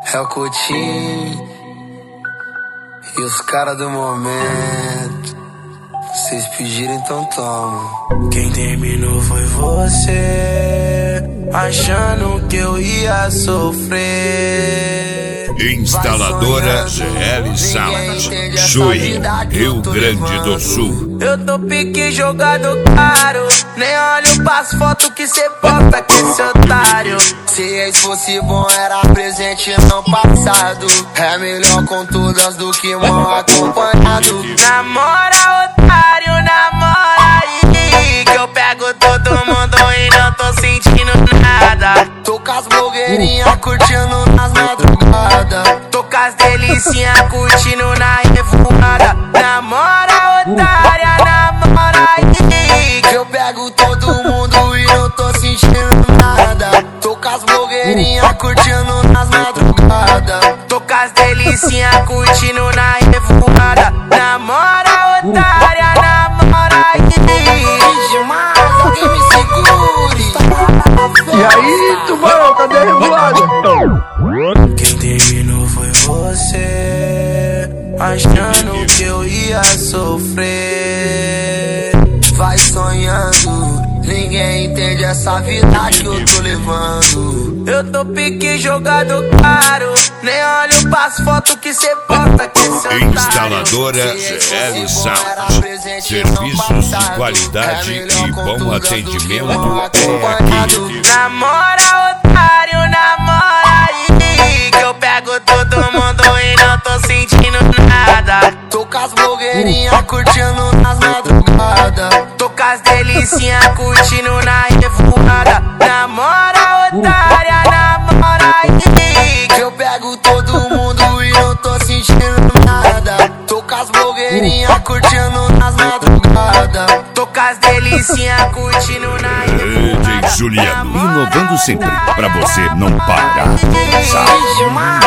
É o Coutinho e os caras do momento. Vocês pediram, então toma. Quem terminou foi você, achando que eu ia sofrer. Instaladora GL Sound, Chuí, Rio Grande do Sul. Eu tô pique jogado caro, nem olho pras fotos que cê posta com esse otário. Se ex fosse bom era presente não passado. É melhor com todas do que mal acompanhado. Namora otário, namora aí, que eu pego todo mundo e não tô sentindo nada. Tô com as blogueirinhas curtindo nas madrugadas. Tô com as delicinhas curtindo na revoada. Namora otária, namora aí, que eu pego todo mundo e não tô sentindo nada. Tô com as blogueirinhas curtindo nas madrugadas. Tô com as delicinhas curtindo na revoada. Namora otária, namora aí. Demais, alguém me segure. E aí, tubarão, cadê a revoada? Quem terminou foi você, achando que eu ia sofrer. Vai sonhando, ninguém entende essa vida que eu tô levando. Eu tô pique jogado caro, nem olho pras fotos que cê posta que cê otário. Instaladora GL Sound, serviços de qualidade e bom atendimento é aqui. Namora otário, namora aí, que eu pego todo mundo e não tô sentindo nada. Tô com as blogueirinhas curtindo nas madrugadas. Tô com as delicinhas curtindo na revoada. Namora otária, namora aí, que eu pego todo mundo e não tô sentindo nada. Tô com as blogueirinhas curtindo nas madrugadas. Tô com as delicinhas curtindo na revoada. DJ Juliano, inovando sempre, pra você não parar. Demais.